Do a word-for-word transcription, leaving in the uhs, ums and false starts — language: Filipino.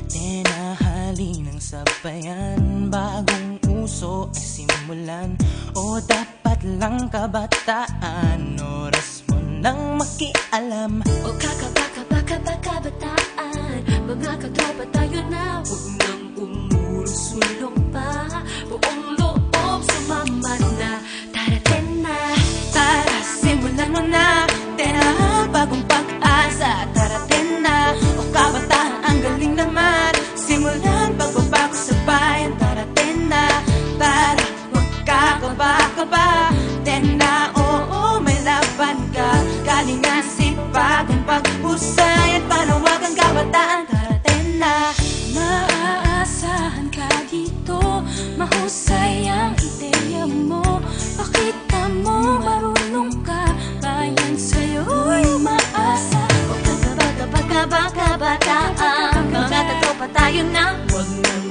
Tinahali ng sabayan, bagong uso ay simulan. O dapat lang kabataan, oras mo nang makialam. O kakabaka-baka-baka-bataan, mga katropa tayo na, huwag nang umuro-sulong pa. Buong loob sumama na, tarating na. Tara, simulan mo na, tena, bagong pag-asa, tarating na. O kabataan, ang galing naman, simulan pagbabago sa bayan, tarating na. Tara, huwag kakaba-kaba, tena, oo, may laban ka. Galingan, sipag, ang pag-husay at panawagang kabataan, tarating na. Maaasahan ka dito, mahusay ang ideya mo. Pakita mo, marunong ka, bayan sa'yo'y maasa. O kakabaka-baka-bataan, mga tatropa tayo na, Huwag nang